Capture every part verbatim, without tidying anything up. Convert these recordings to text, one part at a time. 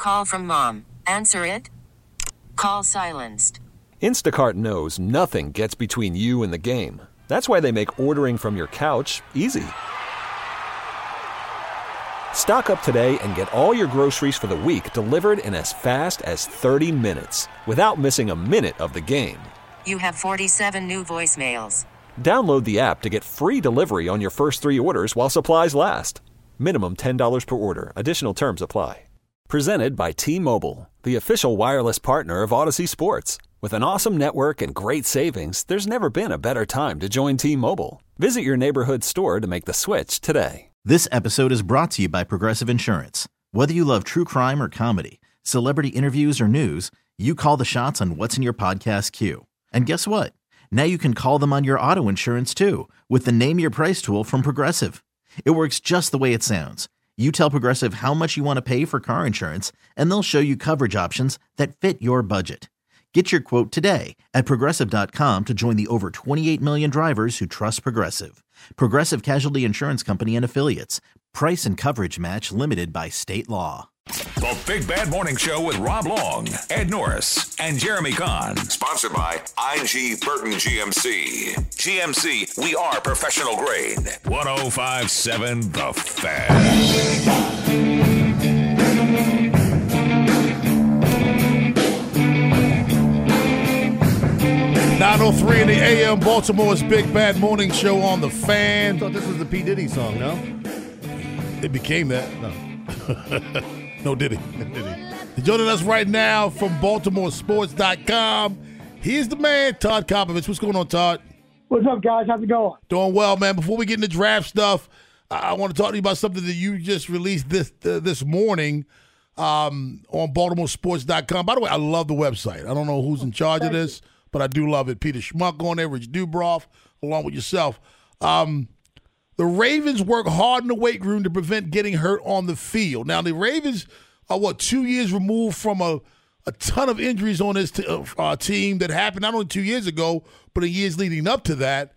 Call from mom. Answer it. Call silenced. Instacart knows nothing gets between you and the game. That's why they make ordering from your couch easy. Stock up today and get all your groceries for the week delivered in as fast as thirty minutes without missing a minute of the game. You have forty-seven new voicemails. Download the app to get free delivery on your first three orders while supplies last. Minimum ten dollars per order. Additional terms apply. Presented by T-Mobile, the official wireless partner of Odyssey Sports. With an awesome network and great savings, there's never been a better time to join T-Mobile. Visit your neighborhood store to make the switch today. This episode is brought to you by Progressive Insurance. Whether you love true crime or comedy, celebrity interviews or news, you call the shots on what's in your podcast queue. And guess what? Now you can call them on your auto insurance too with the Name Your Price tool from Progressive. It works just the way it sounds. You tell Progressive how much you want to pay for car insurance, and they'll show you coverage options that fit your budget. Get your quote today at Progressive dot com to join the over twenty-eight million drivers who trust Progressive. Progressive Casualty Insurance Company and Affiliates. Price and coverage match limited by state law. The Big Bad Morning Show with Rob Long, Ed Norris, and Jeremy Kahn. Sponsored by I G Burton G M C. G M C, we are professional grade. one oh five point seven The Fan. nine oh three in the A M, Baltimore's Big Bad Morning Show on The Fan. I thought this was the P. Diddy song, no? It became that. No. No Diddy. Diddy. Joining us right now from Baltimore Sports dot com, here's the man, Todd Kopovich. What's going on, Todd? What's up, guys? How's it going? Doing well, man. Before we get into draft stuff, I, I want to talk to you about something that you just released this uh, this morning um, on Baltimore Sports dot com. By the way, I love the website. I don't know who's in charge Thank of this, you. but I do love it. Peter Schmuck on there, Rich Dubroff, along with yourself. Um, the Ravens work hard in the weight room to prevent getting hurt on the field. Now, the Ravens are, what, two years removed from a, a ton of injuries on this t- uh, team that happened not only two years ago, but in years leading up to that.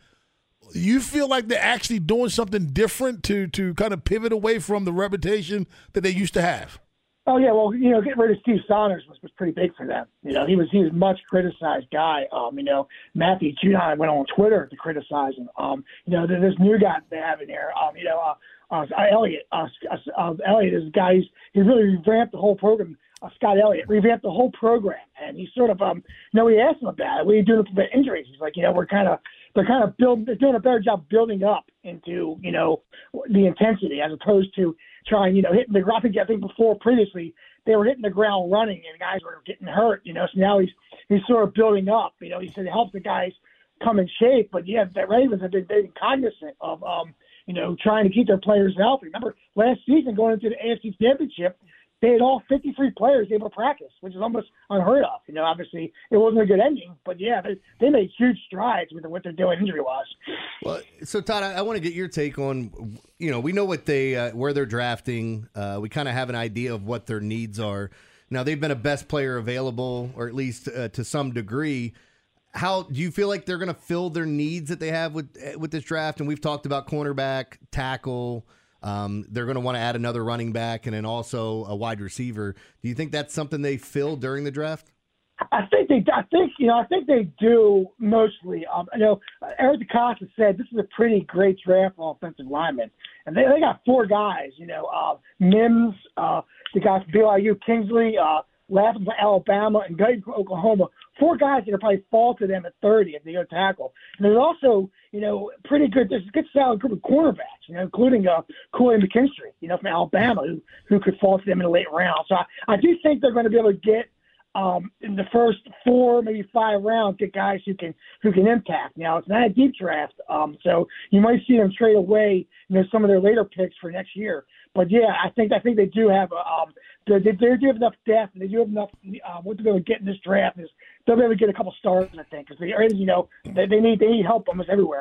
You feel like they're actually doing something different to to kind of pivot away from the reputation that they used to have? Oh, yeah, well, you know, getting rid of Steve Saunders was, was pretty big for them. You know, he was he was a much criticized guy. Um, you know, Matthew Judon went on Twitter to criticize him. Um, you know, there's this new guy they have in there. Um, you know, uh, uh, Elliott. Uh, uh, Elliott is a guy. He's, he really revamped the whole program. Uh, Scott Elliott revamped the whole program, and he sort of, um, you know, we asked him about it. What are you doing to prevent injuries? He's like, you know, we're kind of they're kind of building, they're doing a better job building up into, you know, the intensity as opposed to trying, you know, hitting the ground. I think, I think before previously they were hitting the ground running and guys were getting hurt, you know. So now he's he's sort of building up. You know, he said it helps the guys come in shape. But yeah, the Ravens have been very cognizant of, um, you know, trying to keep their players healthy. Remember last season going into the A F C Championship, they had all fifty-three players able to practice, which is almost unheard of. You know, obviously it wasn't a good ending, but yeah, they, they made huge strides with what they're doing injury-wise. Well, so Todd, I, I want to get your take on, you know, we know what they uh, where they're drafting. Uh, we kind of have an idea of what their needs are. Now they've been a best player available, or at least uh, to some degree. How do you feel like they're going to fill their needs that they have with with this draft? And we've talked about cornerback, tackle. Um, they're going to want to add another running back and then also a wide receiver. Do you think that's something they fill during the draft? I think they, I think you know, I think they do mostly. Um, you know, Eric DeCosta said this is a pretty great draft for offensive linemen, and they they got four guys. You know, uh, Mims, uh, they got B Y U Kingsley, uh, Lapham from Alabama, and Guyton from Oklahoma. Four guys that will probably fall to them at thirty if they go tackle. And there's also, you know, pretty good, there's a good solid group of cornerbacks, you know, including uh, Corey McKinstry, you know, from Alabama, who, who could fall to them in the late round. So I, I do think they're going to be able to get um, in the first four, maybe five rounds, get guys who can who can impact. Now, it's not a deep draft, um, so you might see them trade away, you know, some of their later picks for next year. But yeah, I think I think they do have um, they, they do have enough depth, and they do have enough. Uh, what they're going to get in this draft is they'll be able to get a couple stars, I think, because they you know they, they need they need help almost everywhere.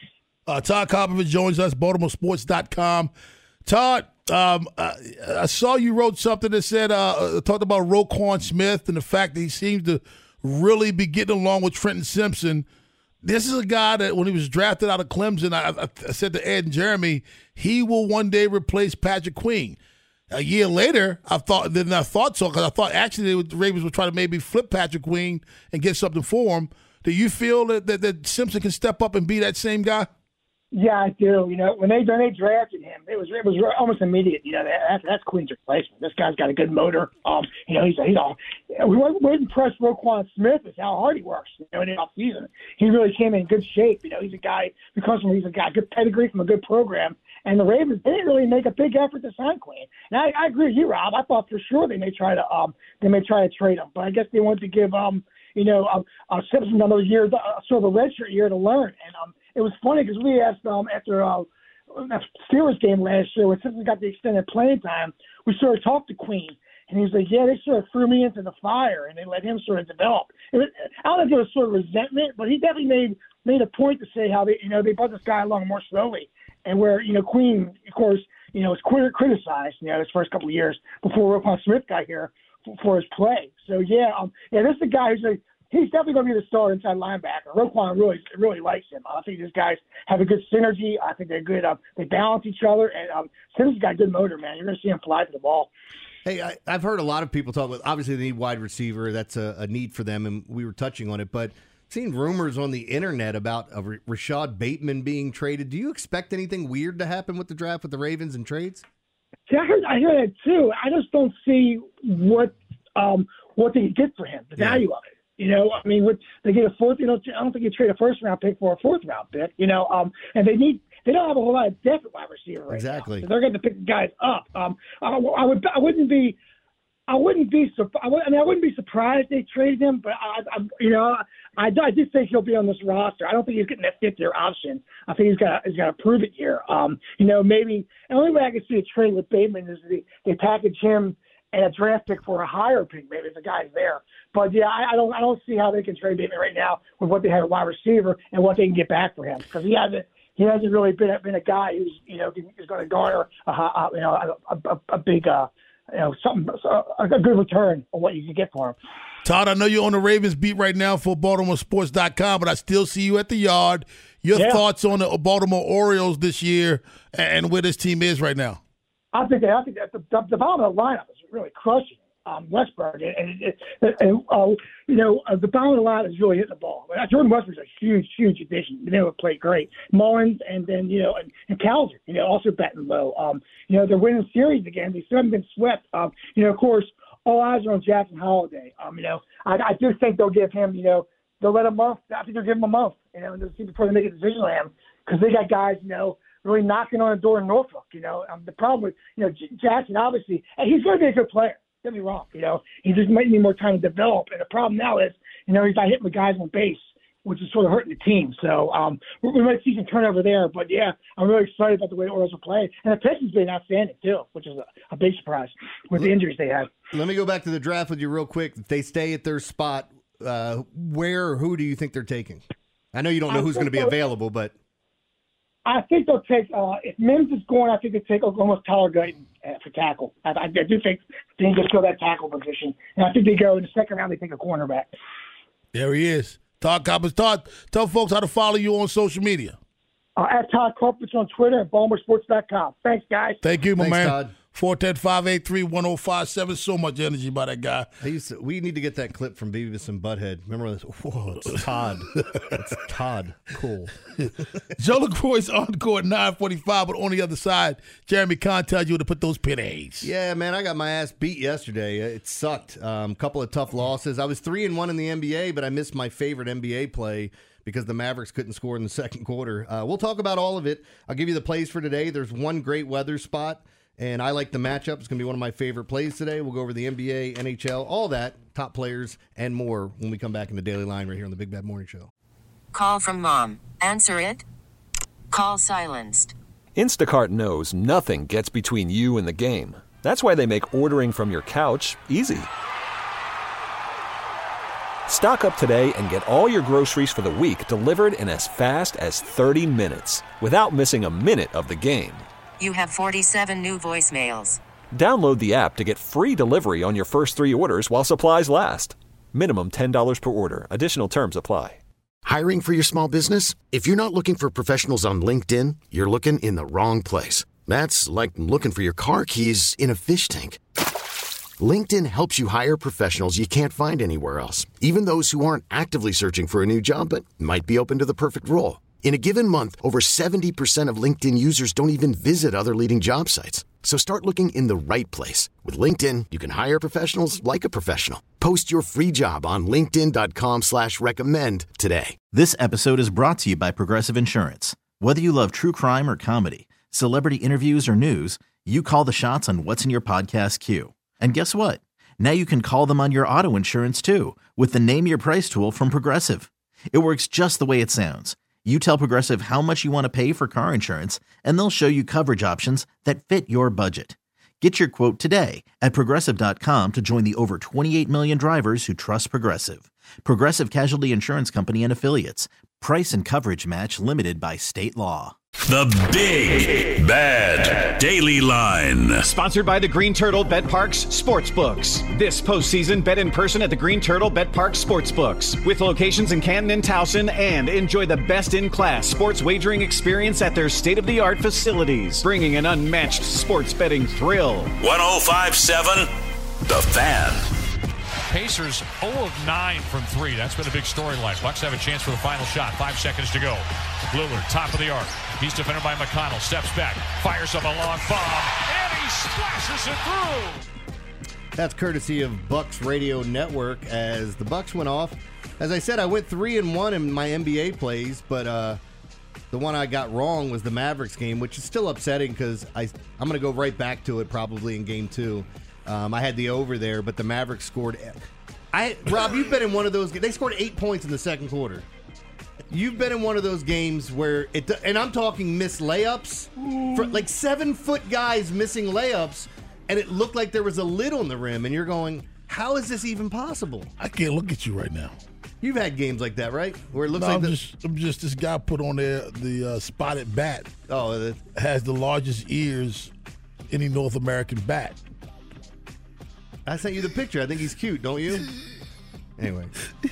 Uh, Todd Kopovich joins us, Baltimore Sports dot com. Todd, um, I, I saw you wrote something that said uh, talked about Roquan Smith and the fact that he seems to really be getting along with Trenton Simpson. This is a guy that when he was drafted out of Clemson, I, I, I said to Ed and Jeremy, he will one day replace Patrick Queen. A year later, I thought then I thought so because I thought actually they would, the Ravens would try to maybe flip Patrick Queen and get something for him. Do you feel that, that, that Simpson can step up and be that same guy? Yeah, I do. You know, when they when they drafted him, it was it was almost immediate. You know, that, that's Queen's replacement. This guy's got a good motor. Um, you know, he's he's all. What impressed Roquan Smith is how hard he works. You know, in the off season, he really came in good shape. You know, he's a guy because he's a guy good pedigree from a good program. And the Ravens they didn't really make a big effort to sign Queen. And I, I agree with you, Rob. I thought for sure they may try to um they may try to trade him, but I guess they wanted to give um you know um, uh, Simpson another year, uh, sort of a redshirt year to learn. And um it was funny because we asked um after uh that Steelers game last year when Simpson got the extended playing time, we sort of talked to Queen. And he was like, yeah, they sort of threw me into the fire, and they let him sort of develop. It was, I don't think it was sort of resentment, but he definitely made made a point to say how they, you know, they brought this guy along more slowly. And where, you know, Queen, of course, you know, was criticized, you know, his first couple of years before Roquan Smith got here for, for his play. So, yeah, um, yeah, this is a guy who's like, he's definitely going to be the star inside linebacker. Roquan really really likes him. I think these guys have a good synergy. I think they're good. Um, they balance each other. And um, Simpson's got a good motor, man. You're going to see him fly to the ball. Hey, I, I've heard a lot of people talk about, obviously they need wide receiver. That's a, a need for them, and we were touching on it. But seen rumors on the internet about a R- Rashad Bateman being traded. Do you expect anything weird to happen with the draft with the Ravens and trades? See, I heard, I heard that too. I just don't see what um, what they get for him, the yeah. value of it. You know, I mean, what, they get a fourth. You know, I don't think you trade a first round pick for a fourth round pick. You know, um, and they need. They don't have a whole lot of depth at wide receiver right exactly. now. So they're going to pick guys up. Um, I, I would. I wouldn't be. I wouldn't be. I, would, I mean, I wouldn't be surprised they traded him. But I, I you know, I, I do think he'll be on this roster. I don't think he's getting that fifth year option. I think he's got. He's got to prove it here. Um, you know, maybe the only way I can see a trade with Bateman is they they package him and a draft pick for a higher pick. Maybe if the guy's there. But yeah, I, I don't. I don't see how they can trade Bateman right now with what they have at wide receiver and what they can get back for him because he hasn't. He hasn't really been been a guy who's you know is going to garner a, a you know a, a, a big uh, you know something a, a good return on what you can get for him. Todd, I know you're on the Ravens beat right now for Baltimore Sports dot com, but I still see you at the Yard. Your yeah. thoughts on the Baltimore Orioles this year and where this team is right now? I think I think that the, the, the bottom of the lineup is really crushing. Um, Westberg and, and, and uh, you know uh, the bottom of the line is really hitting the ball. Uh, Jordan Westberg's a huge, huge addition. Been able to play great. Mullins and then you know and, and Calvin, you know, also batting low. Um, you know they're winning series again. They still haven't been swept. Um, you know, of course, all eyes are on Jackson Holiday. Um, you know, I, I do think they'll give him. You know, they'll let him month. I think they'll give him a month. You know, before they make a decision on him because they got guys. You know. Really knocking on the door in Norfolk. You know, um, the problem with you know J- Jackson obviously, and he's going to be a good player. Don't get me wrong. You know, he just might need more time to develop. And the problem now is, you know, he's not hitting the guys on base, which is sort of hurting the team. So um, we, we might see some turnover there. But yeah, I'm really excited about the way the Orioles are playing, and the pitching's been outstanding too, which is a, a big surprise with the injuries they had. Let me go back to the draft with you real quick. If they stay at their spot, uh, where or who do you think they're taking? I know you don't know I who's going to be available, but. I think they'll take, uh, if Mims is going, I think they take almost Tyler Guyton uh, for tackle. I, I, I do think they can just fill that tackle position. And I think they go in the second round, they take a cornerback. There he is. Todd Coppers. Todd, tell folks how to follow you on social media. Uh, at Todd Coppers on Twitter and Baltimore Sports dot com. Thanks, guys. Thank you, my Thanks, man. Todd. four one zero, five eight three, one zero five seven. So much energy by that guy. I used to, we need to get that clip from Beavis and Butthead. Remember this? Whoa, it's Todd. It's Todd. Cool. Joe LaCroix's encore at nine forty-five, but on the other side, Jeremy Kahn tells you to put those pennies. Yeah, man, I got my ass beat yesterday. It sucked. A um, couple of tough losses. I was three and one in the N B A, but I missed my favorite N B A play because the Mavericks couldn't score in the second quarter. Uh, we'll talk about all of it. I'll give you the plays for today. There's one great weather spot. And I like the matchup. It's going to be one of my favorite plays today. We'll go over the N B A, N H L, all that, top players, and more when we come back in the Daily Line right here on the Big Bad Morning Show. Call from mom. Answer it. Call silenced. Instacart knows nothing gets between you and the game. That's why they make ordering from your couch easy. Stock up today and get all your groceries for the week delivered in as fast as thirty minutes without missing a minute of the game. You have forty-seven new voicemails. Download the app to get free delivery on your first three orders while supplies last. Minimum ten dollars per order. Additional terms apply. Hiring for your small business? If you're not looking for professionals on LinkedIn, you're looking in the wrong place. That's like looking for your car keys in a fish tank. LinkedIn helps you hire professionals you can't find anywhere else, even those who aren't actively searching for a new job but might be open to the perfect role. In a given month, over seventy percent of LinkedIn users don't even visit other leading job sites. So start looking in the right place. With LinkedIn, you can hire professionals like a professional. Post your free job on linkedin dot com slash recommend today. This episode is brought to you by Progressive Insurance. Whether you love true crime or comedy, celebrity interviews or news, you call the shots on what's in your podcast queue. And guess what? Now you can call them on your auto insurance too with the Name Your Price tool from Progressive. It works just the way it sounds. You tell Progressive how much you want to pay for car insurance, and they'll show you coverage options that fit your budget. Get your quote today at Progressive dot com to join the over twenty-eight million drivers who trust Progressive. Progressive Casualty Insurance Company and Affiliates. Price and coverage match limited by state law. The Big Bad Daily Line. Sponsored by the Green Turtle Bet Parks Sportsbooks. This postseason, bet in person at the Green Turtle Bet Parks Sportsbooks. With locations in Canton and Towson, and enjoy the best-in-class sports wagering experience at their state-of-the-art facilities. Bringing an unmatched sports betting thrill. one oh five point seven The Fan. Pacers oh of nine from three. That's been a big storyline. Bucks have a chance for the final shot. Five seconds to go. Lillard, top of the arc. He's defended by McConnell. Steps back. Fires up a long bomb. And he splashes it through. That's courtesy of Bucks Radio Network as the Bucks went off. As I said, I went three and one in my N B A plays, but uh, the one I got wrong was the Mavericks game, which is still upsetting because I I'm going to go right back to it probably in game two. Um, I had the over there, but the Mavericks scored. I Rob, you've been in one of those. They scored eight points in the second quarter. You've been in one of those games where it, and I'm talking missed layups, for like seven foot guys missing layups, and it looked like there was a lid on the rim, and you're going, how is this even possible? I can't look at you right now. You've had games like that, right? Where it looks no, like I'm, the, just, I'm just this guy put on there the uh, spotted bat. Oh, the, has the largest ears any North American bat. I sent you the picture. I think he's cute, don't you? Anyway,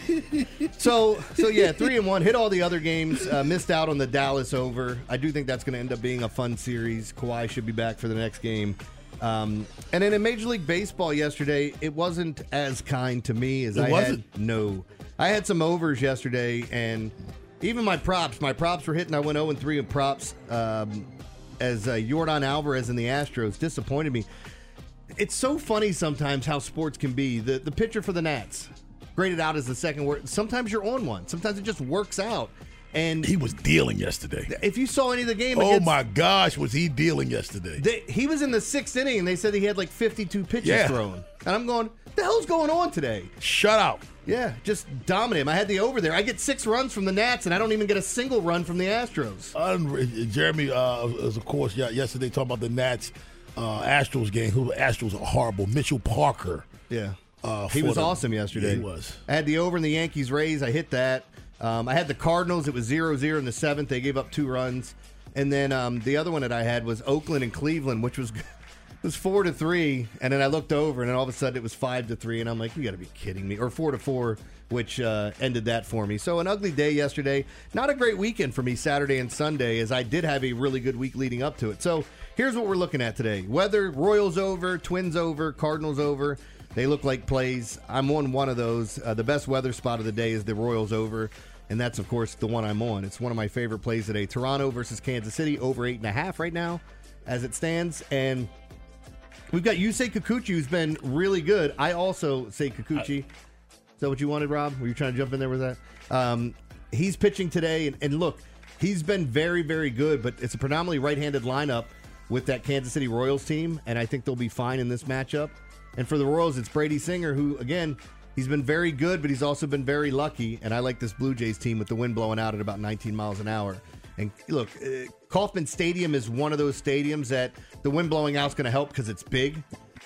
so so yeah, three and one. Hit all the other games. Uh, missed out on the Dallas over. I do think that's going to end up being a fun series. Kawhi should be back for the next game. Um, and then in Major League Baseball yesterday, it wasn't as kind to me as it I wasn't? had. No, I had some overs yesterday, and even my props. My props were hitting. I went oh and three in props. Um, as uh, Yordan Alvarez and the Astros disappointed me. It's so funny sometimes how sports can be. The the pitcher for the Nats, graded out as the second word. Sometimes you're on one. Sometimes it just works out. And he was dealing yesterday. If you saw any of the game, oh against, my gosh, was he dealing yesterday? They, he was in the sixth inning, and they said he had like fifty-two pitches yeah. thrown. And I'm going, what the hell's going on today? Shut out. Yeah, just dominate him. I had the over there. I get six runs from the Nats, and I don't even get a single run from the Astros. Um, Jeremy, uh, was of course, yeah, yesterday talking about the Nats uh, Astros game. Who Astros are horrible. Mitchell Parker. Yeah. Uh, he was the, awesome yesterday. Yeah, he was. I had the over in the Yankees Rays. I hit that. Um, I had the Cardinals. It was zero zero in the seventh. They gave up two runs. And then um, the other one that I had was Oakland and Cleveland, which was was four to three. And then I looked over, and then all of a sudden it was five to three. And I'm like, you got to be kidding me. Or four to four, which uh, ended that for me. So an ugly day yesterday. Not a great weekend for me Saturday and Sunday, as I did have a really good week leading up to it. So here's what we're looking at today. Weather, Royals over, Twins over, Cardinals over. They look like plays. I'm on one of those. Uh, the best weather spot of the day is the Royals over, and that's, of course, the one I'm on. It's one of my favorite plays today. Toronto versus Kansas City, over eight and a half right now as it stands. And we've got Yusei Kikuchi, who's been really good. I also say Kikuchi. Is that what you wanted, Rob? Were you trying to jump in there with that? Um, he's pitching today, and, and look, he's been very, very good, but it's a predominantly right-handed lineup with that Kansas City Royals team, and I think they'll be fine in this matchup. And for the Royals, it's Brady Singer, who, again, he's been very good, but he's also been very lucky. And I like this Blue Jays team with the wind blowing out at about nineteen miles an hour. And look, uh, Kauffman Stadium is one of those stadiums that the wind blowing out is going to help because it's big.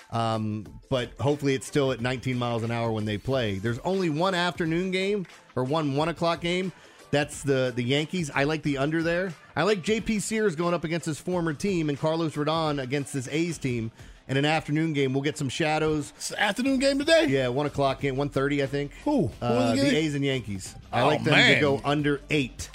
Um, but hopefully it's still at nineteen miles an hour when they play. There's only one afternoon game or one one o'clock game. That's the, the Yankees. I like the under there. I like J P Sears going up against his former team and Carlos Rodon against this A's team. In an afternoon game, we'll get some shadows. It's an afternoon game today? Yeah, one o'clock game, one thirty, I think. Who? Who uh, the, the A's and Yankees. I oh, like them man. to go under eight.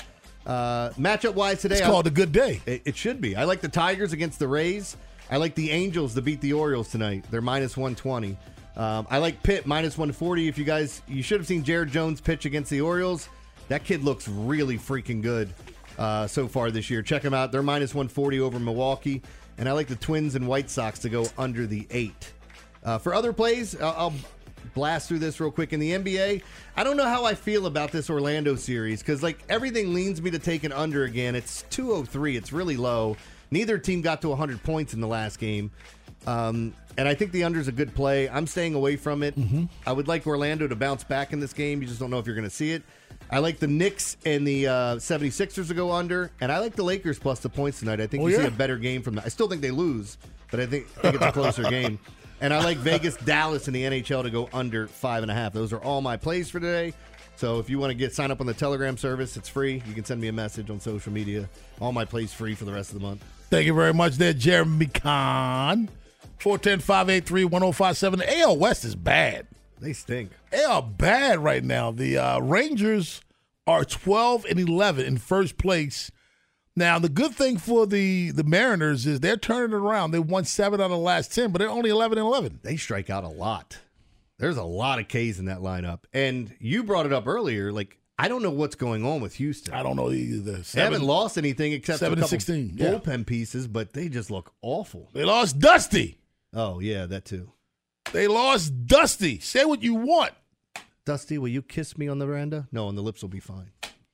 Uh, matchup-wise today. It's called a good day. It, it should be. I like the Tigers against the Rays. I like the Angels to beat the Orioles tonight. They're minus one twenty. Um, I like Pitt minus one forty. If you guys, you should have seen Jared Jones pitch against the Orioles. That kid looks really freaking good uh, so far this year. Check him out. They're minus one forty over Milwaukee. And I like the Twins and White Sox to go under the eight. Uh, for other plays, I'll, I'll blast through this real quick. In the N B A, I don't know how I feel about this Orlando series because like everything leans me to take an under again. It's two oh three. It's really low. Neither team got to one hundred points in the last game. Um, and I think the under is a good play. I'm staying away from it. Mm-hmm. I would like Orlando to bounce back in this game. You just don't know if you're going to see it. I like the Knicks and the uh, seventy-sixers to go under. And I like the Lakers plus the points tonight. I think oh, you yeah? see a better game from that. I still think they lose, but I think, I think it's a closer game. And I like Vegas, Dallas in the N H L to go under five and a half. Those are all my plays for today. So if you want to get sign up on the Telegram service, it's free. You can send me a message on social media. All my plays free for the rest of the month. Thank you very much there, Jeremy Kahn. four one zero, five eight three, one zero five seven. The A L West is bad. They stink. They are bad right now. The uh, Rangers are twelve and eleven in first place. Now, the good thing for the, the Mariners is they're turning it around. They won seven out of the last ten, but they're only eleven and eleven. They strike out a lot. There's a lot of K's in that lineup. And you brought it up earlier. Like, I don't know what's going on with Houston. I don't know either. They haven't lost anything except seven a couple sixteen, yeah. bullpen pieces, but they just look awful. They lost Dusty. Oh, yeah, that too. They lost Dusty. Say what you want. Dusty, will you kiss me on the veranda? No, and the lips will be fine.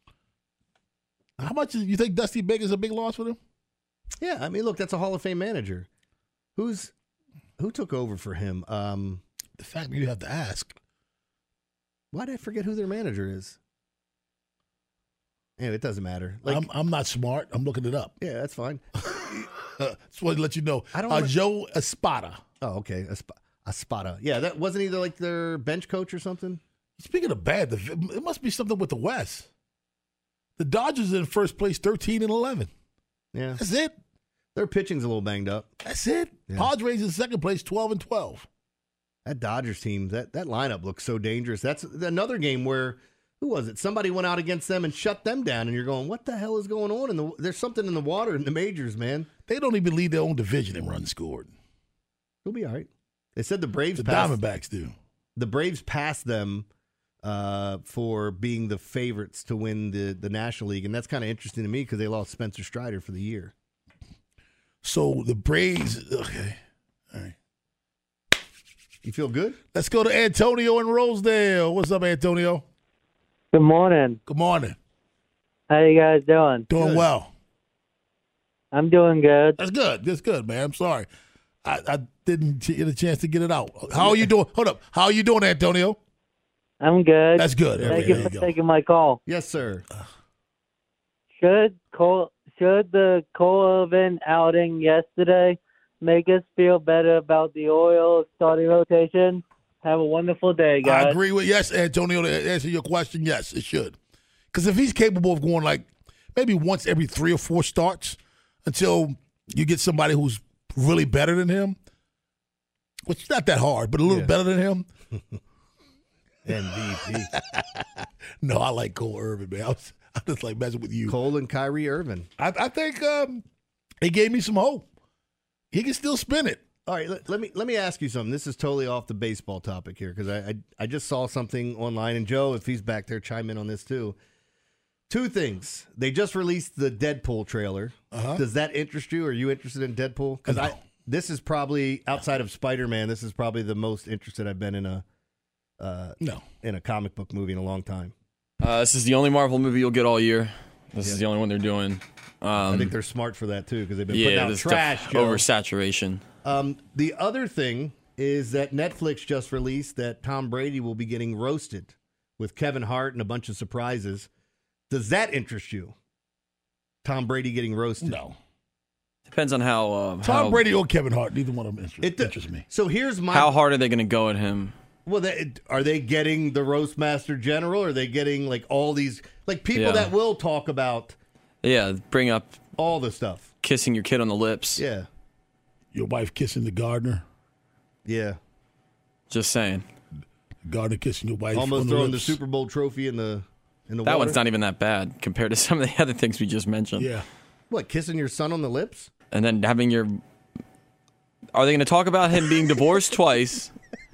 How much is, you think Dusty Baker's a big loss for them? Yeah, I mean, look, that's a Hall of Fame manager. Who's who took over for him? Um, the fact that you have to ask. Why did I forget who their manager is? Anyway, it doesn't matter. Like, I'm, I'm not smart. I'm looking it up. Yeah, that's fine. Just wanted to let you know. I don't uh, wanna... Joe Espada. Oh, okay. Esp- Espada. Yeah, that wasn't either like their bench coach or something. Speaking of bad, the, it must be something with the West. The Dodgers are in first place, thirteen and eleven. Yeah, that's it. Their pitching's a little banged up. That's it. Yeah. Padres in second place, twelve and twelve. That Dodgers team, that that lineup looks so dangerous. That's another game where who was it? Somebody went out against them and shut them down, and you're going, "What the hell is going on?" In the there's something in the water in the majors, man. They don't even lead their own division in runs scored. They'll be all right. They said the Braves, the passed, Diamondbacks do. The Braves passed them. Uh, for being the favorites to win the, the National League. And that's kind of interesting to me because they lost Spencer Strider for the year. So the Braves, okay. All right. You feel good? Let's go to Antonio in Rosedale. What's up, Antonio? Good morning. Good morning. How you guys doing? Doing good. well. I'm doing good. That's good. That's good, man. I'm sorry. I, I didn't get a chance to get it out. How are you doing? Hold up. How are you doing, Antonio? I'm good. That's good. Thank you for taking my call. Yes, sir. Should Cole, should the Colvin outing yesterday make us feel better about the Orioles starting rotation? Have a wonderful day, guys. I agree with yes, Antonio. To answer your question, yes, it should. Because if he's capable of going like maybe once every three or four starts until you get somebody who's really better than him, which is not that hard, but a little yeah. better than him. M V P. No, I like Cole Irvin, man. I, was, I just like messing with you. Cole and Kyrie Irvin. I, I think um, he gave me some hope. He can still spin it. All right, let, let me let me ask you something. This is totally off the baseball topic here because I, I I just saw something online, and Joe, if he's back there, chime in on this too. Two things. They just released the Deadpool trailer. Uh-huh. Does that interest you? Are you interested in Deadpool? Because no. I this is probably outside of Spider-Man. This is probably the most interested I've been in a. Uh, no, in a comic book movie in a long time. Uh, this is the only Marvel movie you'll get all year. This yeah. is the only one they're doing. Um, I think they're smart for that too because they've been yeah, putting out trash. Def- oversaturation. Um, the other thing is that Netflix just released that Tom Brady will be getting roasted with Kevin Hart and a bunch of surprises. Does that interest you? Tom Brady getting roasted? No. Depends on how uh, Tom how, Brady or Kevin Hart. Neither one of them interest, it, interests me. So here's my. How hard are they going to go at him? Well, they, are they getting the Roastmaster General? Or are they getting like all these like people yeah. that will talk about? Yeah, bring up all the stuff. Kissing your kid on the lips. Yeah. Your wife kissing the gardener. Yeah. Just saying. Gardener kissing your wife. Almost on throwing the, lips. the Super Bowl trophy in the in the That water? one's not even that bad compared to some of the other things we just mentioned. Yeah. What, kissing your son on the lips? And then having your... Are they going to talk about him being divorced twice?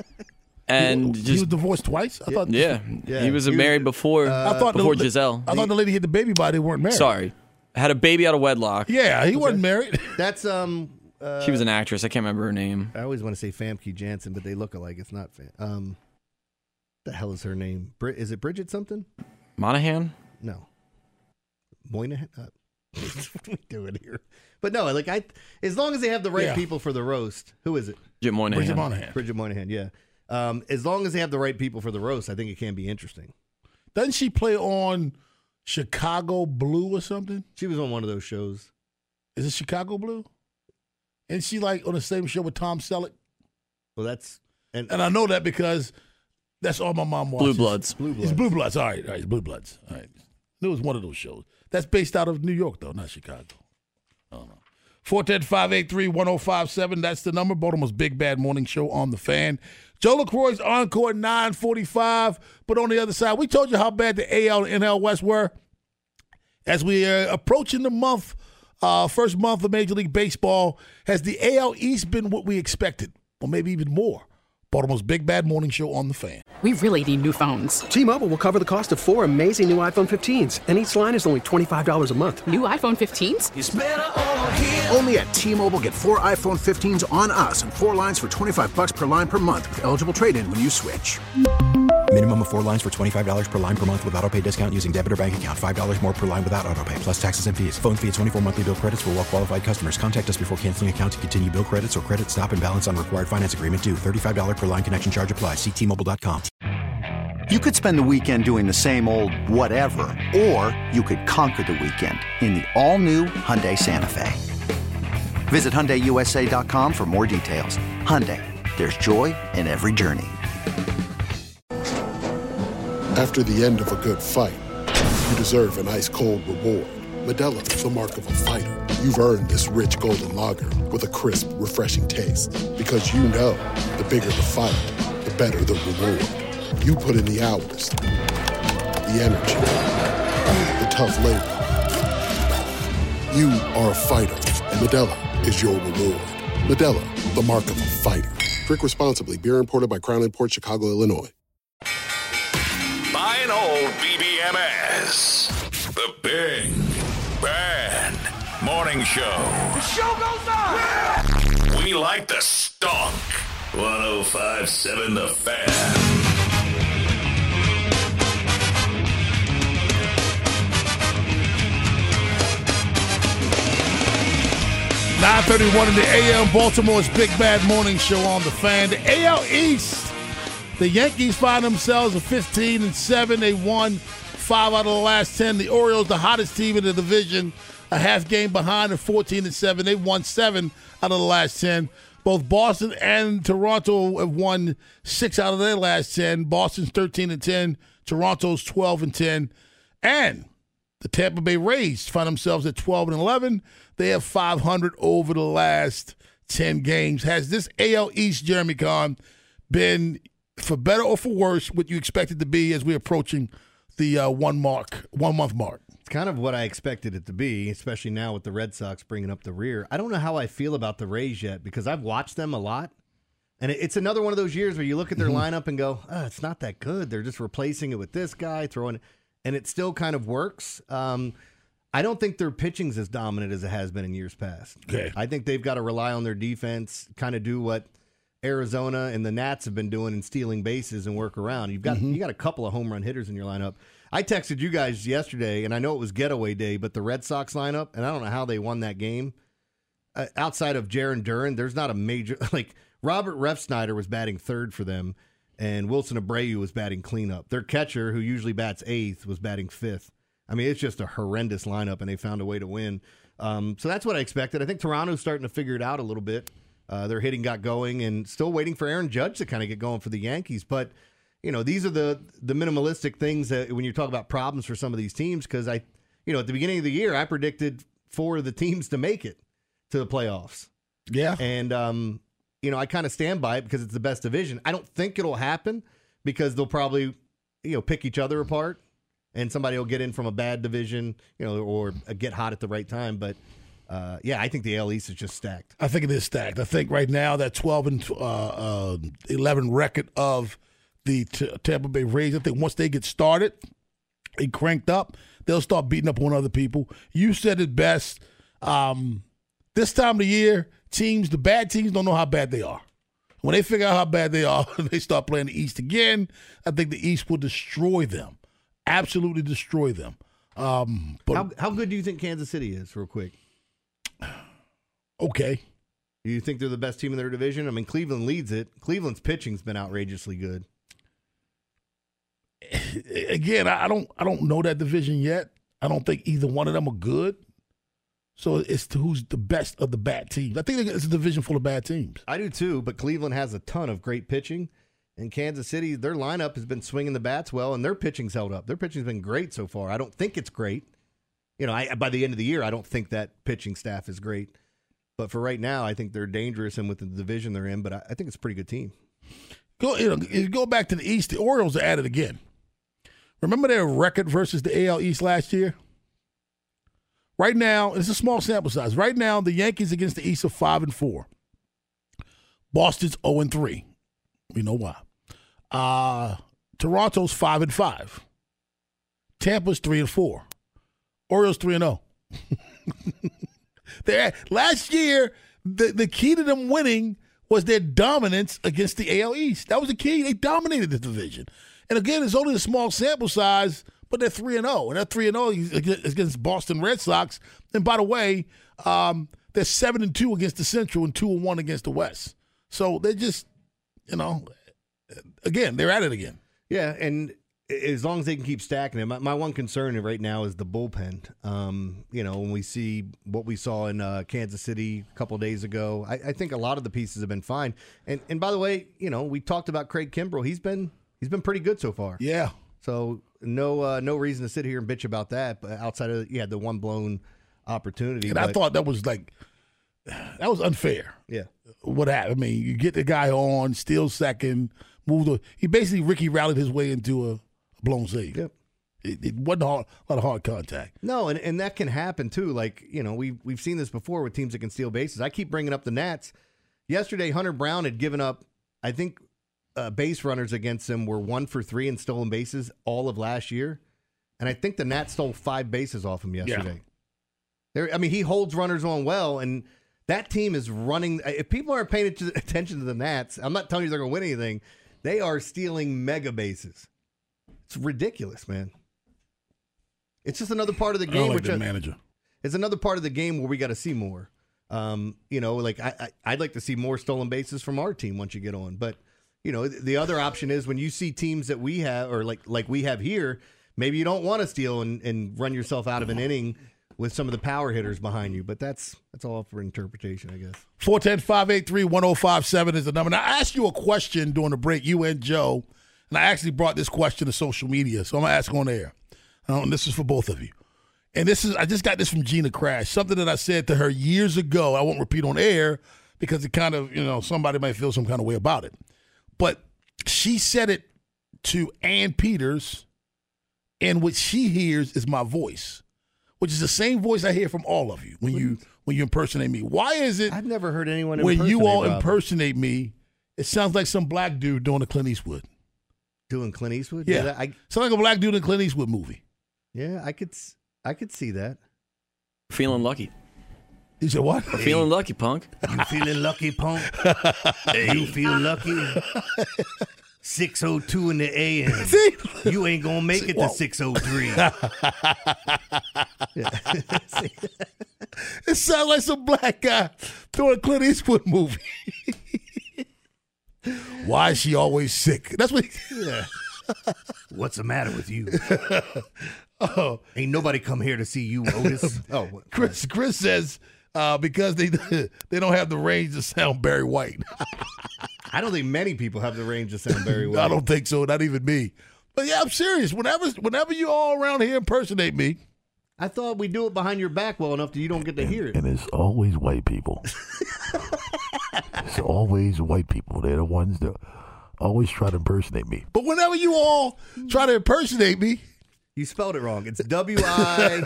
And he, just... he was divorced twice? I thought Yeah. Yeah. He was He was- married before, I thought before the, Giselle. I thought the lady hit the baby by they weren't married. Sorry. Had a baby out of wedlock. Yeah, he wasn't married. That's, um... Uh, She was an actress. I can't remember her name. I always want to say Famke Janssen, but they look alike. It's not Fam... Um, the hell is her name? Brid- is it Bridget something? Monahan? No. Moynihan? Uh, what are we doing here? But no, like I, as long as they have the right Yeah. people for the roast, who is it? Bridget Moynihan. Bridget Monahan. Bridget Moynihan, yeah. Um, as long as they have the right people for the roast, I think it can be interesting. Doesn't she play on Chicago Blue or something? She was on one of those shows. Is it Chicago Blue? And she like on the same show with Tom Selleck? Well, that's and And I know that because that's all my mom watches. Blue Bloods. Blue It's Bloods. Blue Bloods. All right, all right, it's Blue Bloods. All right. It was one of those shows. That's based out of New York, though, not Chicago. I don't know. four one zero, five eight three, one zero five seven. That's the number. Baltimore's Big Bad Morning Show on the Fan. Joe LaCroix's Encore at nine forty-five. But on the other side, we told you how bad the A L and N L West were. As we are approaching the month, uh, first month of Major League Baseball, has the A L East been what we expected? Or maybe even more? Baltimore's Big Bad Morning Show on the Fan. We really need new phones. T-Mobile will cover the cost of four amazing new iPhone fifteens, and each line is only twenty-five dollars a month. New iPhone fifteens? It's better over here. Only at T-Mobile, get four iPhone fifteens on us and four lines for twenty-five bucks per line per month with eligible trade-in when you switch. Minimum of four lines for twenty-five dollars per line per month with autopay discount using debit or bank account. five dollars more per line without autopay, plus taxes and fees. Phone fee at twenty-four monthly bill credits for well-qualified customers. Contact us before canceling account to continue bill credits or credit stop and balance on required finance agreement due. thirty-five dollars per line connection charge apply. See T Mobile dot com. You could spend the weekend doing the same old whatever, or you could conquer the weekend in the all-new Hyundai Santa Fe. Visit Hyundai U S A dot com for more details. Hyundai, there's joy in every journey. After the end of a good fight, you deserve an ice-cold reward. Modelo is the mark of a fighter. You've earned this rich golden lager with a crisp, refreshing taste. Because you know, the bigger the fight, the better the reward. You put in the hours, the energy, the tough labor. You are a fighter, and Modelo is your reward. Modelo, the mark of a fighter. Drink responsibly. Beer imported by Crown Imports, Chicago, Illinois. Buy an old B B M S. The Big Bad Morning Show. The show goes on. We like the stunk. one oh five point seven The Fan. nine thirty-one in the A M, Baltimore's Big Bad Morning Show on the Fan. The A L East, the Yankees find themselves at fifteen and seven. They won five out of the last ten. The Orioles, the hottest team in the division, a half game behind at fourteen and seven. They won seven out of the last ten. Both Boston and Toronto have won six out of their last ten. Boston's thirteen and ten. Toronto's twelve and ten. And the Tampa Bay Rays find themselves at twelve and eleven. They have five hundred over the last ten games. Has this A L East, Jeremy Kahn, been, for better or for worse, what you expect it to be as we're approaching the uh, one mark, one month mark? It's kind of what I expected it to be, especially now with the Red Sox bringing up the rear. I don't know how I feel about the Rays yet because I've watched them a lot. And it's another one of those years where you look at their mm-hmm. lineup and go, oh, it's not that good. They're just replacing it with this guy, throwing it. And it still kind of works. Um, I don't think their pitching's as dominant as it has been in years past. Okay. I think they've got to rely on their defense, kind of do what Arizona and the Nats have been doing and stealing bases and work around. You've got mm-hmm. you got a couple of home run hitters in your lineup. I texted you guys yesterday, and I know it was getaway day, but the Red Sox lineup, and I don't know how they won that game. Uh, outside of Jarren Duran, there's not a major like Robert Refsnyder was batting third for them. And Wilson Abreu was batting cleanup. Their catcher, who usually bats eighth, was batting fifth. I mean, it's just a horrendous lineup, and they found a way to win. Um, so that's what I expected. I think Toronto's starting to figure it out a little bit. Uh, their hitting got going, and still waiting for Aaron Judge to kind of get going for the Yankees. But, you know, these are the the minimalistic things that when you talk about problems for some of these teams, because I, you know, at the beginning of the year, I predicted four of the teams to make it to the playoffs. Yeah. And, um, you know, I kind of stand by it because it's the best division. I don't think it'll happen because they'll probably, you know, pick each other apart. and somebody will get in from a bad division, you know, or get hot at the right time. But uh, yeah, I think the A L East is just stacked. I think it is stacked. I think right now that twelve and eleven record of the T- Tampa Bay Rays, I think once they get started, they cranked up, they'll start beating up on other people. You said it best. Um, this time of the year, teams, the bad teams don't know how bad they are. When they figure out how bad they are, they start playing the East again. I think the East will destroy them, absolutely destroy them. Um, but how, how good do you think Kansas City is, real quick? Okay. Do you think they're the best team in their division? I mean, Cleveland leads it. Cleveland's pitching's been outrageously good. Again, I don't, I don't know that division yet. I don't think either one of them are good. So it's to who's the best of the bad teams. I think it's a division full of bad teams. I do too, but Cleveland has a ton of great pitching. And Kansas City, their lineup has been swinging the bats well, and their pitching's held up. Their pitching's been great so far. I don't think it's great. You know, I, by the end of the year, I don't think that pitching staff is great. But for right now, I think they're dangerous and with the division they're in, but I, I think it's a pretty good team. Go, you know, if you go back to the East, the Orioles are at it again. Remember their record versus the A L East last year? Right now, it's a small sample size. Right now, the Yankees against the East are five and four. Boston's zero and three. We know why. Uh, Toronto's five and five. Tampa's three and four. Orioles three and zero. They're, last year, the, the key to them winning was their dominance against the A L East. That was the key. They dominated the division. And again, it's only a small sample size, but they're three and zero, and they're three and zero against Boston Red Sox. And by the way, um, they're seven and two against the Central and two and one against the West. So they're just, you know, again, they're at it again. Yeah, and as long as they can keep stacking it, my, my one concern right now is the bullpen. Um, you know, when we see what we saw in uh, Kansas City a couple of days ago, I, I think a lot of the pieces have been fine. And and by the way, you know, we talked about Craig Kimbrell. He's been he's been pretty good so far. Yeah. So no uh, no reason to sit here and bitch about that. But outside of yeah, the one blown opportunity. And but, I thought that was like that was unfair. Yeah. What happened? I mean, you get the guy on, steal second, move the. He basically Ricky rallied his way into a blown save. Yep. It, it wasn't hard, a lot of hard contact. No, and, and that can happen too. Like, you know, we've, we've seen this before with teams that can steal bases. I keep bringing up the Nats. Yesterday, Hunter Brown had given up, I think, uh, base runners against him were one for three in stolen bases all of last year. And I think the Nats stole five bases off him yesterday. Yeah. There, I mean, he holds runners on well, and that team is running. If people aren't paying attention to the Nats, I'm not telling you they're going to win anything. They are stealing mega bases. It's ridiculous, man. It's just another part of the game. I like which the I, manager. It's another part of the game where we got to see more. Um, you know, like I, I, I'd like to see more stolen bases from our team once you get on. But you know, the other option is when you see teams that we have, or like like we have here, maybe you don't want to steal and, and run yourself out of an inning with some of the power hitters behind you. But that's that's all for interpretation, I guess. four one zero, five eight three, one zero five seven is the number. Now, I asked you a question during the break, you and Joe. And I actually brought this question to social media, so I'm going to ask on air. Um, and this is for both of you. And this is I just got this from Gina Crash, something that I said to her years ago. I won't repeat on air because it kind of, you know, somebody might feel some kind of way about it. But she said it to Ann Peters, and what she hears is my voice, which is the same voice I hear from all of you when you when you impersonate me. Why is it I've never heard anyone when you all Rob. impersonate me, it sounds like some black dude doing a Clint Eastwood? Doing Clint Eastwood? Yeah, yeah I, sound like a black dude in a Clint Eastwood movie. Yeah, I could, I could see that. Feeling lucky. You said what? I'm feeling lucky, punk. You feeling lucky, punk? You feel lucky? six oh two in the A M. See? You ain't gonna make it to six oh three. It sounds like some black guy doing a Clint Eastwood movie. Why is she always sick? That's what. He, yeah. What's the matter with you? Oh, ain't nobody come here to see you, Otis. Oh, Chris. Chris says uh, because they they don't have the range to sound Barry White. I don't think many people have the range to sound Barry White. I don't think so. Not even me. But yeah, I'm serious. Whenever whenever you all around here impersonate me, I thought we do it behind your back well enough that you don't get to and, hear it. And it's always white people. It's always white people. They're the ones that always try to impersonate me. But whenever you all try to impersonate me, You spelled it wrong. It's W I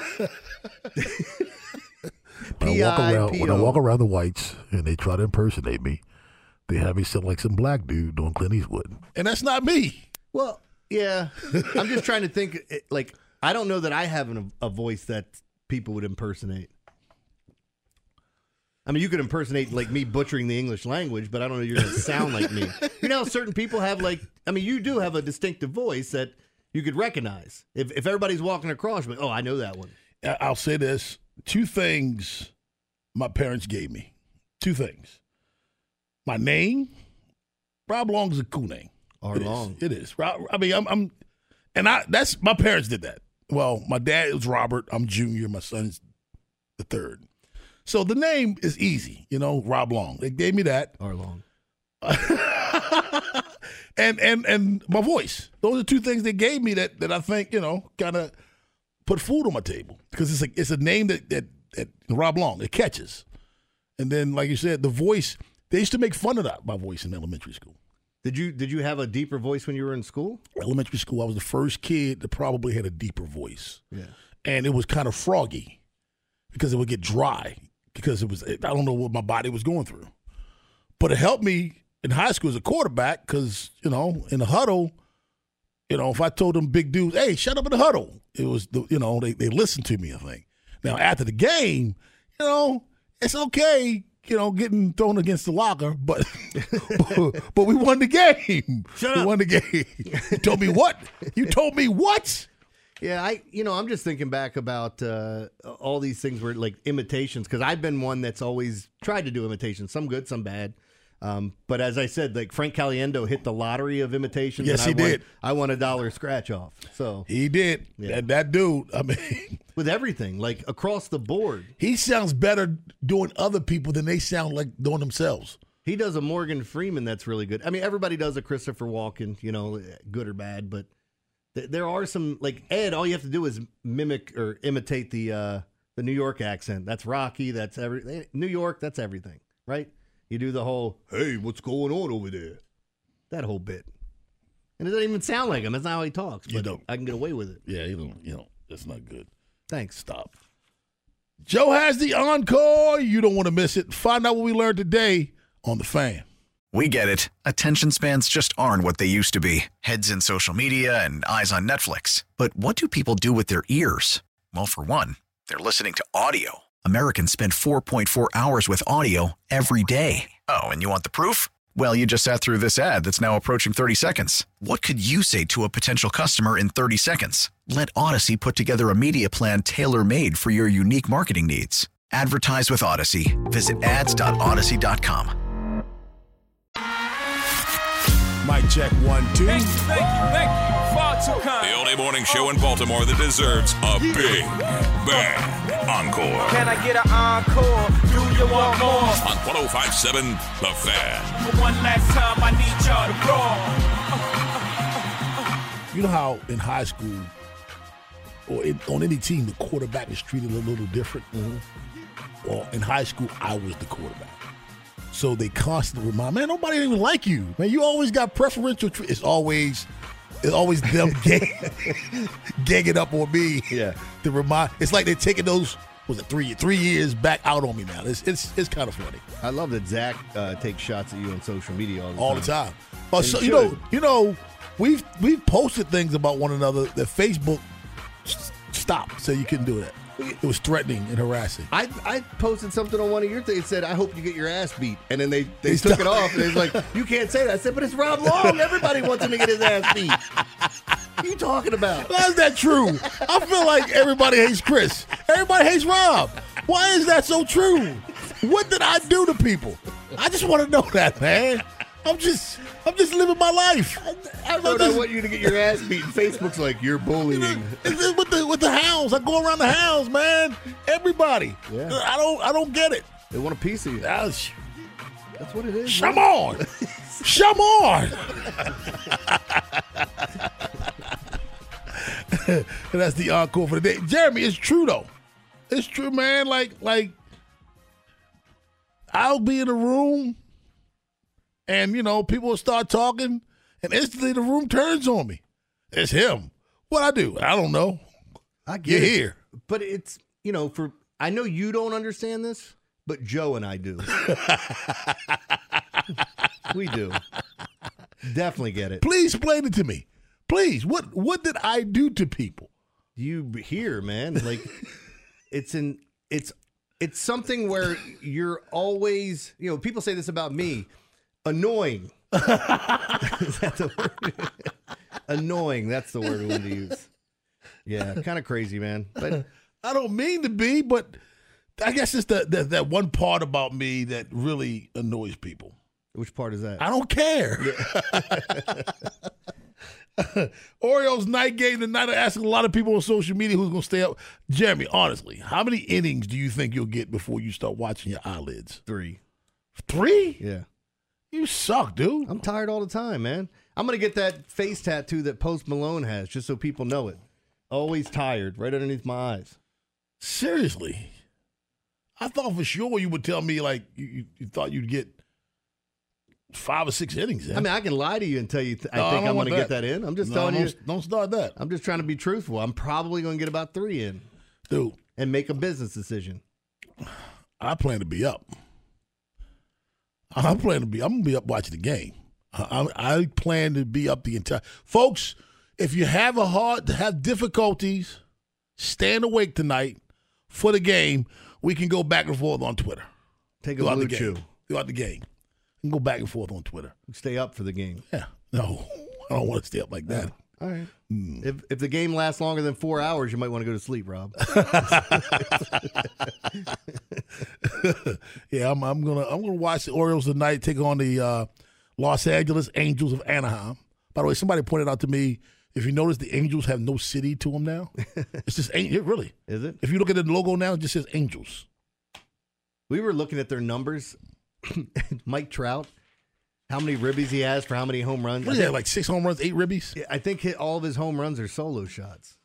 When I walk around, when I walk around the whites and they try to impersonate me, they have me sound like some black dude doing Clint Eastwood. And that's not me. Well, yeah. I'm just trying to think. Like, I don't know that I have an, a voice that people would impersonate. I mean, you could impersonate like me butchering the English language, but I don't know you're going to sound like me. You know, certain people have like, I mean, you do have a distinctive voice that you could recognize. If if everybody's walking across, but oh, I know that one. I'll say this. Two things my parents gave me. Two things. My name, Rob Long is a cool name. R. It Long. Is. It is. I mean, I'm, I'm, and I, that's, my parents did that. Well, my dad was Robert. I'm Junior. My son's the third. So the name is easy, you know, Rob Long. They gave me that. R. Long. and and and my voice. Those are two things they gave me that that I think, you know, kind of put food on my table because it's a it's a name that, that that Rob Long, it catches. And then, like you said, the voice. They used to make fun of that my voice in elementary school. Did you did you have a deeper voice when you were in school? Elementary school, I was the first kid that probably had a deeper voice. Yeah, and it was kind of froggy because it would get dry. Because it was, I don't know what my body was going through. But it helped me in high school as a quarterback because, you know, in the huddle, you know, if I told them big dudes, hey, shut up in the huddle, it was, the, you know, they, they listened to me, I think. Now, after the game, you know, it's okay, you know, getting thrown against the locker, but but, but we won the game. Shut we up. won the game. You told me what? You told me what? Yeah, I you know I'm just thinking back about uh, all these things were like imitations because I've been one that's always tried to do imitations, some good, some bad. Um, but as I said, like Frank Caliendo hit the lottery of imitations. Yes, and he I won, did. I won a dollar scratch off. So he did. Yeah. That, that dude. I mean, with everything, like across the board, he sounds better doing other people than they sound like doing themselves. He does a Morgan Freeman that's really good. I mean, everybody does a Christopher Walken, you know, good or bad, but. There are some, like Ed, all you have to do is mimic or imitate the uh, the New York accent. That's Rocky. That's every New York. That's everything, right? You do the whole, hey, what's going on over there? That whole bit. And it doesn't even sound like him. That's not how he talks. But You don't. I can get away with it. Yeah, you don't, you know, that's not good. Thanks. Stop. Joe has the encore. You don't want to miss it. Find out what we learned today on The Fan. We get it. Attention spans just aren't what they used to be. Heads in social media and eyes on Netflix. But what do people do with their ears? Well, for one, they're listening to audio. Americans spend four point four hours with audio every day. Oh, and you want the proof? Well, you just sat through this ad that's now approaching thirty seconds. What could you say to a potential customer in thirty seconds? Let Odyssey put together a media plan tailor-made for your unique marketing needs. Advertise with Odyssey. Visit ads dot odyssey dot com. Mic check one, two. Thank you, thank you, thank you. Far too kind. The only morning show in Baltimore that deserves a big, bad encore. Can I get an encore? Do you want more? On one oh five point seven The Fan. For one last time, I need y'all to roar. You know how in high school or in, on any team, the quarterback is treated a little different? Mm-hmm. Well, in high school, I was the quarterback. So they constantly remind, man, nobody even like you. Man, you always got preferential treatment. It's always, it's always them gang, ganging up on me. Yeah. To remind, it's like they're taking those, was it three, three years back out on me now. It's it's it's kind of funny. I love that Zach uh, takes shots at you on social media all the all time. the time. Oh, And so he you know, should. you know, we've we've posted things about one another that Facebook s- stopped, so you couldn't do that. It was threatening and harassing. I, I posted something on one of your things. It said, I hope you get your ass beat. And then they, they, They took stopped. it off. And it's like, you can't say that. I said, but it's Rob Long. Everybody wants him to get his ass beat. What are you talking about? Why is that true? I feel like everybody hates Chris. Everybody hates Rob. Why is that so true? What did I do to people? I just want to know that, man. I'm just, I'm just living my life. I wrote, I want you to get your ass beat. And Facebook's like, you're bullying. It's just with the with the hounds. I go around the hounds, man. Everybody. Yeah. I don't, I don't get it. They want a piece of you. That's, That's what it is. Come on. Come on. And that's the encore for the day. Jeremy, it's true though. It's true, man. Like, like I'll be in a room and, you know, people will start talking and instantly the room turns on me. It's him. What I do? I don't know. I get You're it. here. But it's, you know, for I know you don't understand this, but Joe and I do. We do. Definitely get it. Please explain it to me. Please. What what did I do to people? You here, man. Like it's an it's it's something where you're always, you know, people say this about me. Annoying. Is that the word? Annoying. That's the word we want to use. Yeah, kind of crazy, man. But I don't mean to be, but I guess it's the, the that one part about me that really annoys people. Which part is that? I don't care. Orioles night game tonight. I'm asking a lot of people on social media who's going to stay up. Jeremy, honestly, how many innings do you think you'll get before you start watching your eyelids? Three. Three? Yeah. You suck, dude. I'm tired all the time, man. I'm going to get that face tattoo that Post Malone has just so people know it. Always tired, right underneath my eyes. Seriously? I thought for sure you would tell me, like, you, you, you thought you'd get five or six innings in. I mean, I can lie to you and tell you th- No, I I think don't I'm want going to get that. that in. I'm just No, telling don't, you. Don't start that. I'm just trying to be truthful. I'm probably going to get about three in. Dude. And make a business decision. I plan to be up. I plan to be. I'm gonna be up watching the game. I, I, I plan to be up the entire. Folks, if you have a hard have difficulties, staying awake tonight for the game. We can go back and forth on Twitter. Take a Throughout blue the game. chew. Throughout the game, we can go back and forth on Twitter. Stay up for the game. Yeah. No, I don't want to stay up like that. All right. Mm. If if the game lasts longer than four hours, you might want to go to sleep, Rob. yeah, I'm, I'm gonna I'm gonna watch the Orioles tonight take on the uh, Los Angeles Angels of Anaheim. By the way, somebody pointed out to me, if you notice, the Angels have no city to them now. It's just it really is it. If you look at the logo now, it just says Angels. We were looking at their numbers. Mike Trout, how many ribbies he has for how many home runs? What is that, like six home runs, eight ribbies? I think hit, all of his home runs are solo shots.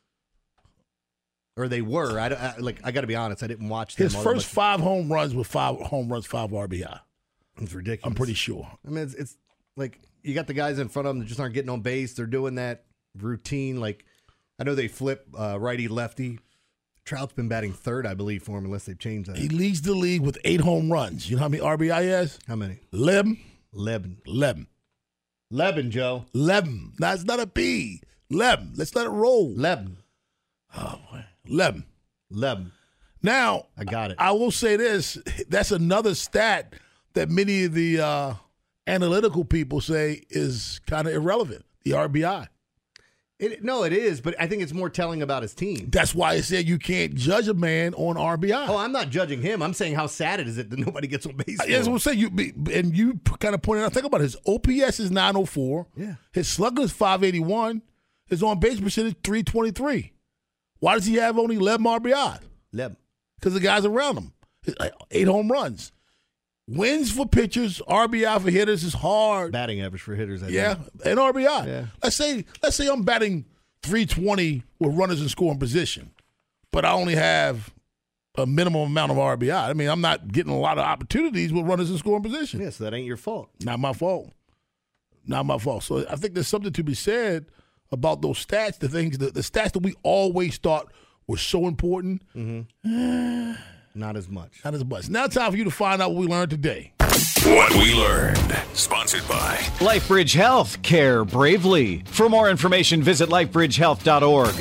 Or they were. I, I like. I got to be honest. I didn't watch them. His all first that much. five home runs were five home runs, five R B I. It's ridiculous. I'm pretty sure. I mean, it's, it's like you got the guys in front of them that just aren't getting on base. They're doing that routine. Like I know they flip uh, righty lefty. Trout's been batting third, I believe, for him, unless they've changed that. He leads the league with eight home runs. You know how many R B I he has? How many? Eleven. Eleven. Eleven. Eleven, Joe. Eleven. Now it's not a B. Eleven. Let's let it roll. Eleven. Oh boy. Eleven. Eleven. Now I got it. I will say this: that's another stat that many of the uh, analytical people say is kind of irrelevant. The R B I. It, no, it is, but I think it's more telling about his team. That's why I said you can't judge a man on R B I. Oh, I'm not judging him. I'm saying how sad it is that nobody gets on base. Yes, I'm saying you and you kind of pointed out. Think about it. His O P S is nine oh four. Yeah. His slugger is five eighty-one. His on base percentage three twenty-three. Why does he have only eleven R B Is? eleven. Because the guys around him. Eight home runs. Wins for pitchers, R B I for hitters is hard. Batting average for hitters. I Yeah, think. and R B I. Yeah. Let's say let's say I'm batting three twenty with runners in scoring position, but I only have a minimum amount of R B I. I mean, I'm not getting a lot of opportunities with runners in scoring position. Yeah, so that ain't your fault. Not my fault. Not my fault. So I think there's something to be said about those stats, the things, the, the stats that we always thought were so important. Mm-hmm. Not as much. Not as much. Now it's time for you to find out what we learned today. What we learned. Sponsored by LifeBridge Health. Care bravely. For more information, visit life bridge health dot org.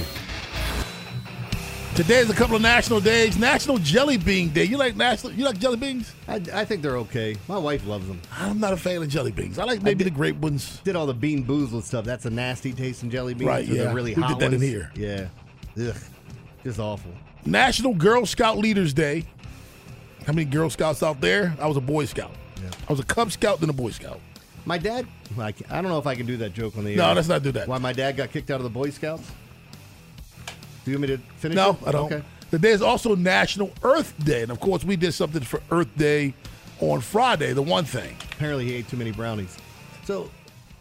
Today is a couple of national days. National Jelly Bean Day. You like national? You like jelly beans? I, I think they're okay. My wife loves them. I'm not a fan of jelly beans. I like maybe I did, the grape ones. Did all the Bean Boozled stuff. That's a nasty tasting jelly beans. Right, or yeah. The really We hot did that in ones. here. Yeah. Ugh. Just awful. National Girl Scout Leaders Day. How many Girl Scouts out there? I was a Boy Scout. Yeah. I was a Cub Scout, then a Boy Scout. My dad, I can't- I don't know if I can do that joke on the air. No, let's not do that. Why my dad got kicked out of the Boy Scouts? Do you want me to finish No, it? I don't. Okay. Today is also National Earth Day. And, of course, we did something for Earth Day on Friday, the one thing. Apparently he ate too many brownies. So,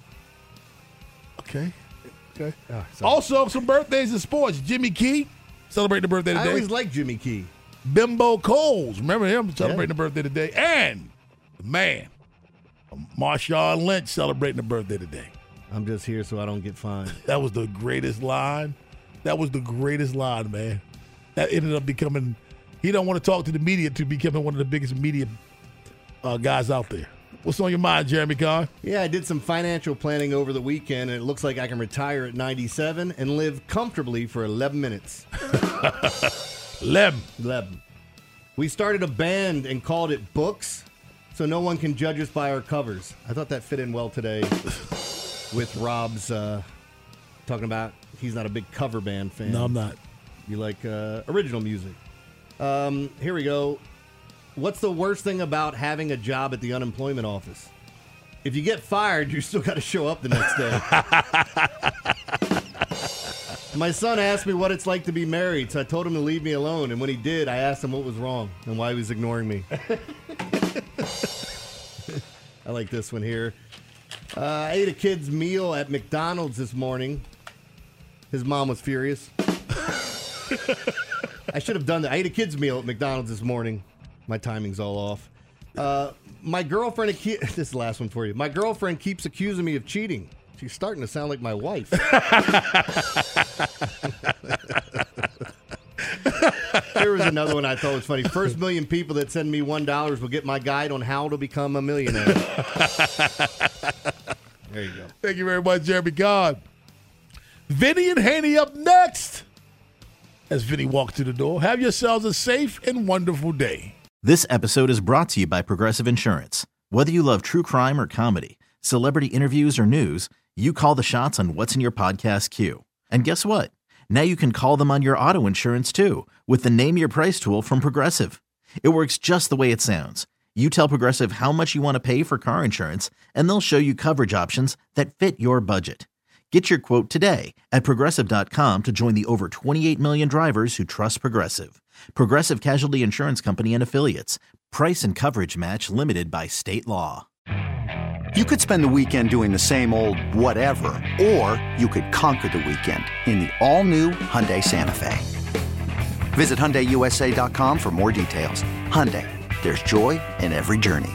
Okay. Okay. oh, sorry. Also, some birthdays in sports. Jimmy Key, celebrating the birthday I today. always liked Jimmy Key. Bimbo Coles, remember him celebrating Yeah. the birthday today. And, man, Marshawn Lynch celebrating the birthday today. I'm just here so I don't get fined. That was the greatest line That was the greatest line, man. That ended up becoming, he don't want to talk to the media to becoming one of the biggest media uh, guys out there. What's on your mind, Jeremy Kahn? Yeah, I did some financial planning over the weekend, and it looks like I can retire at ninety-seven and live comfortably for eleven minutes. eleven. eleven. We started a band and called it Books, so no one can judge us by our covers. I thought that fit in well today with Rob's uh, talking about he's not a big cover band fan. No, I'm not. You like uh, original music. Um, here we go. What's the worst thing about having a job at the unemployment office? If you get fired, you still got to show up the next day. My son asked me what it's like to be married, so I told him to leave me alone. And when he did, I asked him what was wrong and why he was ignoring me. I like this one here. Uh, I ate a kid's meal at McDonald's this morning. His mom was furious. I should have done that. I ate a kid's meal at McDonald's this morning. My timing's all off. Uh, my girlfriend, this is the last one for you. My girlfriend keeps accusing me of cheating. She's starting to sound like my wife. Here was another one I thought was funny. First million people that send me one dollar will get my guide on how to become a millionaire. There you go. Thank you very much, Jeremy God. Vinny and Haney up next. As Vinny walks through the door, have yourselves a safe and wonderful day. This episode is brought to you by Progressive Insurance. Whether you love true crime or comedy, celebrity interviews or news, you call the shots on what's in your podcast queue. And guess what? Now you can call them on your auto insurance too with the Name Your Price tool from Progressive. It works just the way it sounds. You tell Progressive how much you want to pay for car insurance, and they'll show you coverage options that fit your budget. Get your quote today at Progressive dot com to join the over twenty-eight million drivers who trust Progressive. Progressive Casualty Insurance Company and Affiliates. Price and coverage match limited by state law. You could spend the weekend doing the same old whatever, or you could conquer the weekend in the all-new Hyundai Santa Fe. Visit Hyundai U S A dot com for more details. Hyundai, there's joy in every journey.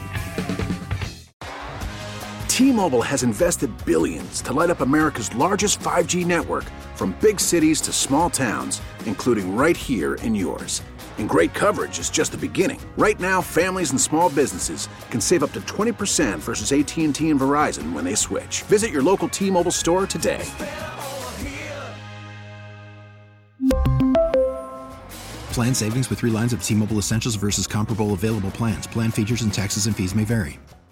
T-Mobile has invested billions to light up America's largest five G network, from big cities to small towns, including right here in yours. And great coverage is just the beginning. Right now, families and small businesses can save up to twenty percent versus A T and T and Verizon when they switch. Visit your local T-Mobile store today. Plan savings with three lines of T-Mobile Essentials versus comparable available plans. Plan features and taxes and fees may vary.